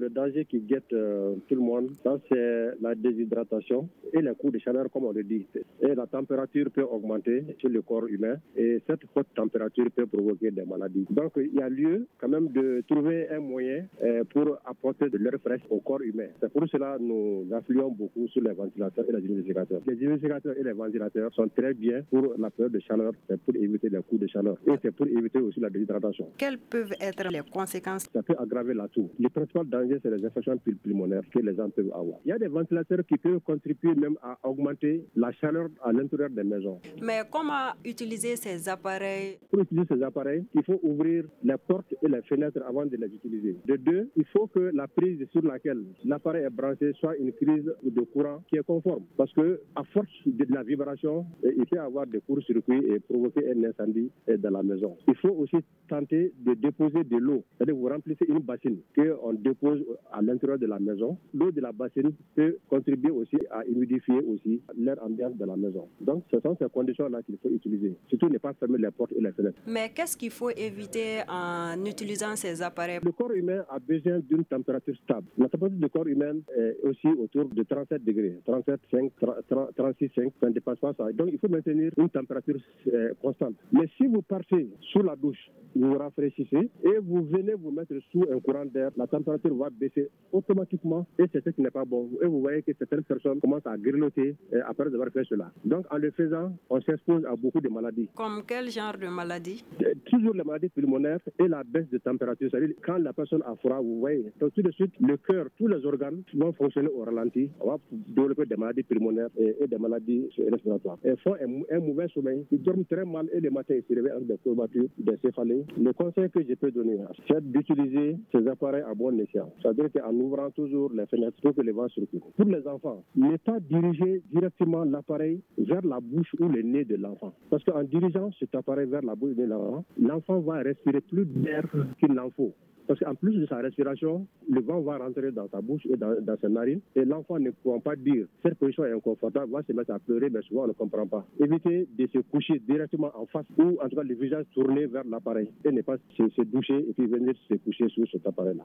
le danger qui guette tout le monde, ça c'est la déshydratation et les coups de chaleur, comme on le dit. Et la température peut augmenter chez le corps humain et cette haute température peut provoquer des maladies. Donc il y a lieu quand même de trouver un moyen pour apporter de l'air frais au corps humain. C'est pour cela que nous affluons beaucoup sur les ventilateurs et les humidificateurs. Les humidificateurs et les ventilateurs sont très bien pour la période de chaleur, c'est pour éviter les coups de chaleur et c'est pour éviter aussi la déshydratation. Quelles peuvent être les conséquences? Ça peut aggraver la toux. Le principal danger, c'est les infections pulmonaires que les gens peuvent avoir. Il y a des ventilateurs qui peuvent contribuer même à augmenter la chaleur à l'intérieur des maisons. Mais comment utiliser ces appareils? Pour utiliser ces appareils, il faut ouvrir les portes et les fenêtres avant de les utiliser. De deux, il faut que la prise sur laquelle l'appareil est branché soit une prise de courant qui est conforme. Parce que à force de la vibration, il peut y avoir des courts-circuits et provoquer un incendie dans la maison. Il faut aussi tenter de déposer de l'eau. C'est-à-dire vous remplissez une bassine qu'on dépose à l'intérieur de la maison. L'eau de la bassine peut contribuer aussi à humidifier aussi l'air ambiant de la maison. Donc ce sont ces conditions-là qu'il faut utiliser. Surtout ne pas fermer les portes et les fenêtres. Mais qu'est-ce qu'il faut éviter en utilisant ces appareils? Le corps humain a besoin d'une température stable. La température du corps humain est aussi autour de 37 degrés, 37,5, 36,5, ça ne dépasse pas ça. Donc il faut maintenir une température constante. Mais si vous partez sous la douche, vous vous rafraîchissez et vous venez vous mettre sous un courant d'air, la température va baisser automatiquement et c'est ce qui n'est pas bon. Et vous voyez que certaines personnes commencent à grelotter après avoir fait cela. Donc en le faisant, on s'expose à beaucoup de maladies. Comme quel genre de maladie? Toujours les maladies pulmonaires et la baisse de température. C'est-à-dire quand la personne a froid, vous voyez, donc tout de suite, le cœur, tous les organes vont fonctionner au ralenti. On va développer des maladies pulmonaires et des maladies respiratoires. Ils font un mauvais sommeil. Ils dorment très mal et le matin, ils se réveillent avec des courbatures, des céphalées. Le conseil que je peux donner, c'est d'utiliser ces appareils à bon escient. C'est-à-dire qu'en ouvrant toujours les fenêtres pour que les vents circulent. Pour les enfants, ne pas diriger directement l'appareil vers la bouche ou le nez de l'enfant. Parce qu'en dirigeant cet appareil vers la bouche de l'enfant, l'enfant va respirer plus d'air qu'il n'en faut. Parce qu'en plus de sa respiration, le vent va rentrer dans sa bouche et dans ses narines et l'enfant ne pourra pas dire cette position est inconfortable, va se mettre à pleurer, mais souvent on ne comprend pas. Évitez de se coucher directement en face ou en tout cas le visage tourné vers l'appareil et ne pas se doucher et puis venir se coucher sur cet appareil-là.